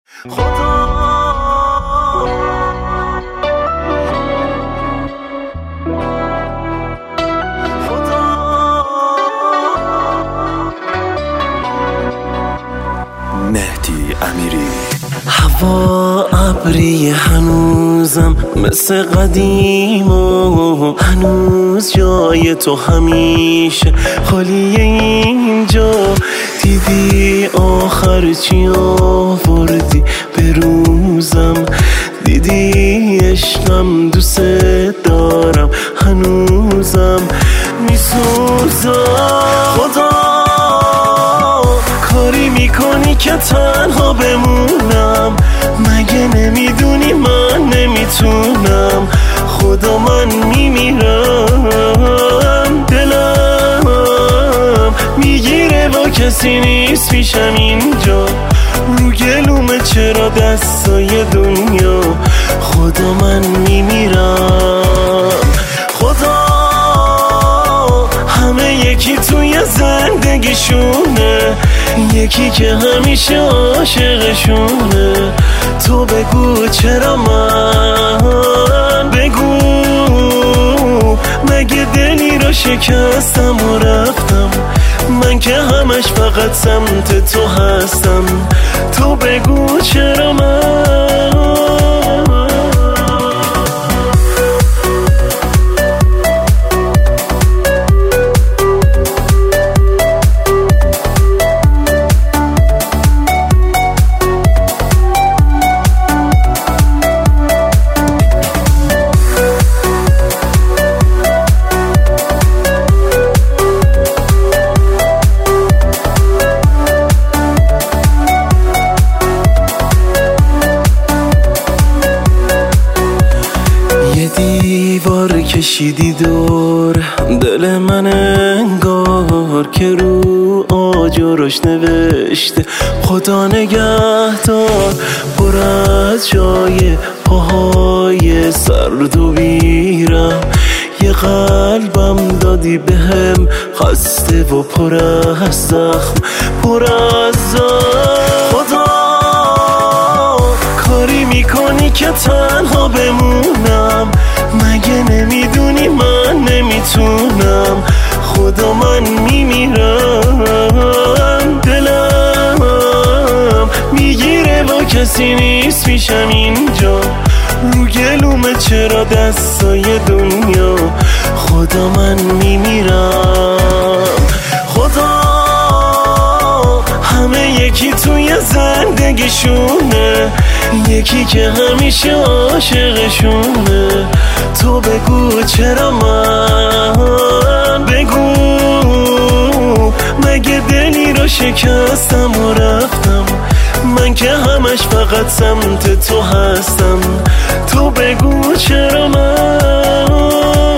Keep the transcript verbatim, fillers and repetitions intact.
خدا مهدی امیری. هوا ابری هنوزم مثل قدیم و هنوز جای تو همیشه خالیه اینجا. دیدی آخر چی آوردی به روزم، دیدی عشقم دوست دارم هنوزم میسوزم. خدا کاری میکنی که تنها بمونم، مگه نمیدونی من نمیتونم. خدا من میمیرم، دلم میگیره با کسی نیست پیشم اینجا. رو گلومه چرا دستای دنیا، خدا من میمیرم. خدا همه یکی توی زندگیشونه، یکی که همیشه عاشقشونه. تو بگو چرا من، بگو مگه دلی رو شکستم و رفتم، من که همش فقط سمت تو هستم. تو بگو چرا من. دیوار کشیدی دور دل من، انگار که رو آجرش نوشته خدا نگهدار. پر از جای پاهای سرد و ویرم، یه قلبم دادی بهم خسته و پر از زخم، پر از زخم. خدا کاری میکنی که تنها بمونم، مگه نمیدونی من نمیتونم. خدا من میمیرم، دلم میگیره با کسی نیست پیشم اینجا. رو گلومه چرا دستای دنیا، خدا من میمیرم. خدا همه یکی توی زندگیشونه، یکی که همیشه عاشقشونه. تو بگو چرا من، بگو مگه دلی رو شکستم و رفتم، من که همش فقط سمت تو هستم. تو بگو چرا من.